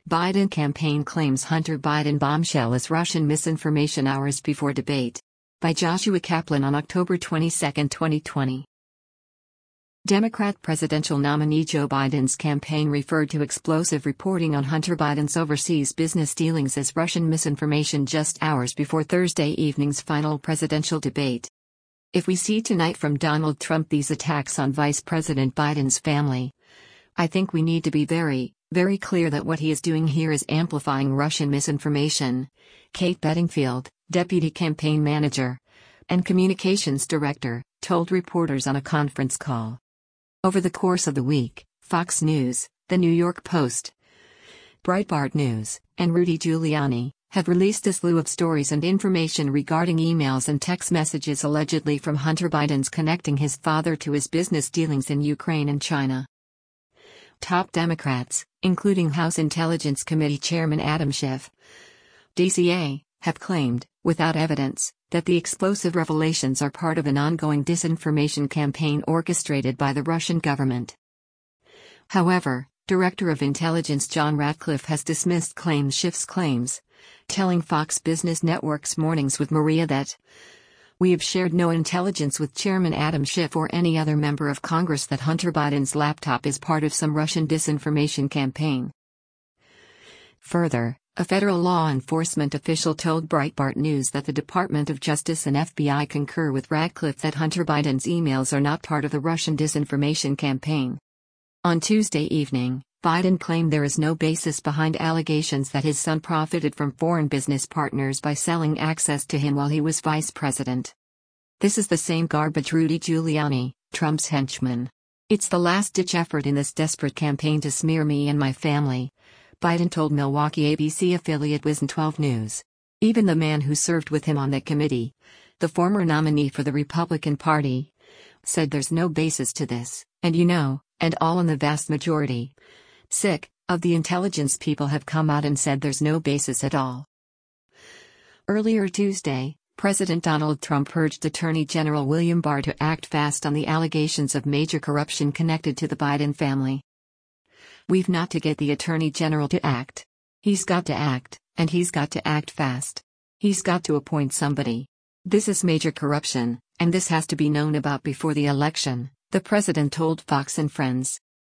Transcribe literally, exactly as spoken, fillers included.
Biden campaign claims Hunter Biden bombshell as Russian misinformation hours before debate. By Joshua Kaplan on October twenty-second, twenty twenty. Democrat presidential nominee Joe Biden's campaign referred to explosive reporting on Hunter Biden's overseas business dealings as Russian misinformation just hours before Thursday evening's final presidential debate. If we see tonight from Donald Trump these attacks on Vice President Biden's family, I think we need to be very, very clear that what he is doing here is amplifying Russian misinformation, Kate Bedingfield, deputy campaign manager and communications director, told reporters on a conference call. Over the course of the week, Fox News, The New York Post, Breitbart News, and Rudy Giuliani have released a slew of stories and information regarding emails and text messages allegedly from Hunter Biden's connecting his father to his business dealings in Ukraine and China. Top Democrats, including House Intelligence Committee Chairman Adam Schiff, D C A, have claimed, without evidence, that the explosive revelations are part of an ongoing disinformation campaign orchestrated by the Russian government. However, Director of Intelligence John Ratcliffe has dismissed claims Schiff's claims, telling Fox Business Network's Mornings with Maria that, "We have shared no intelligence with Chairman Adam Schiff or any other member of Congress that Hunter Biden's laptop is part of some Russian disinformation campaign." Further, a federal law enforcement official told Breitbart News that the Department of Justice and F B I concur with Ratcliffe that Hunter Biden's emails are not part of the Russian disinformation campaign. On Tuesday evening, Biden claimed there is no basis behind allegations that his son profited from foreign business partners by selling access to him while he was vice president. "This is the same garbage Rudy Giuliani, Trump's henchman. It's the last-ditch effort in this desperate campaign to smear me and my family," Biden told Milwaukee A B C affiliate W I S N twelve News. Even the man who served with him on that committee, the former nominee for the Republican Party, said there's no basis to this, and you know, and all in the vast majority, sick, of the intelligence people have come out and said there's no basis at all. Earlier Tuesday, President Donald Trump urged Attorney General William Barr to act fast on the allegations of major corruption connected to the Biden family. "We've not to get the Attorney General to act. He's got to act, and he's got to act fast. He's got to appoint somebody. This is major corruption, and this has to be known about before the election," the president told Fox and Friends.